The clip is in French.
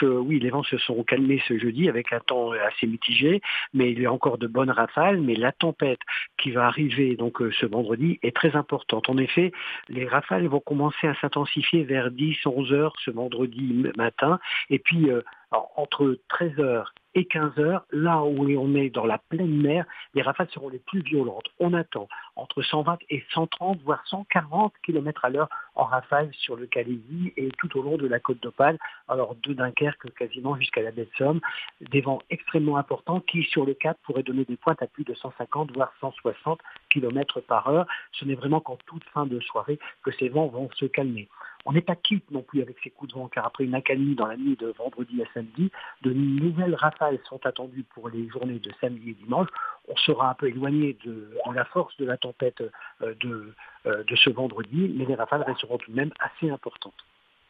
que oui, les vents se sont calmés ce jeudi avec un temps assez mitigé, mais il y a encore de bonnes rafales. Mais la tempête qui va arriver donc ce vendredi est très importante. En effet, les rafales vont commencer à s'intensifier vers 10-11 heures ce vendredi matin. Et puis, entre 13 heures et 15 heures, là où on est dans la pleine mer, les rafales seront les plus violentes. On attend entre 120 et 130, voire 140 km à l'heure en rafale sur le Calaisis et tout au long de la côte d'Opale, alors de Dunkerque quasiment jusqu'à la baie de Somme. Des vents extrêmement importants qui, sur le Cap, pourraient donner des pointes à plus de 150, voire 160 km par heure. Ce n'est vraiment qu'en toute fin de soirée que ces vents vont se calmer. On n'est pas quitte non plus avec ces coups de vent, car après une accalmie dans la nuit de vendredi à samedi, de nouvelles rafales sont attendues pour les journées de samedi et dimanche. On sera un peu éloigné de la force de la tempête de ce vendredi, mais les rafales resteront tout de même assez importantes.